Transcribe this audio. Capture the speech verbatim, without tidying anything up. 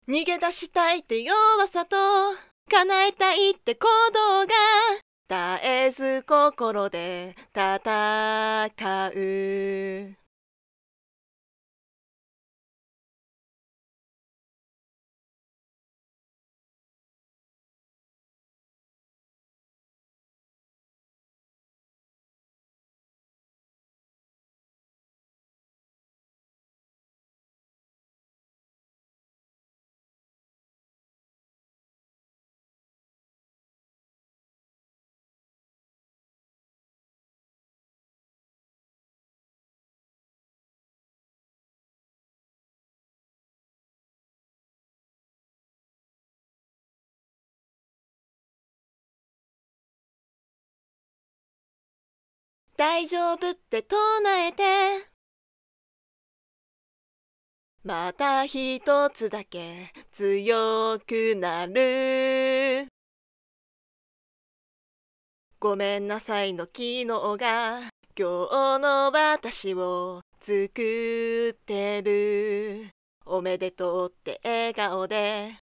逃げ出したいって弱さと叶えたいって行動が絶えず心で戦う。大丈夫って唱えて、また一つだけ強くなる。ごめんなさいの機能が今日の私を作ってる。おめでとうって笑顔で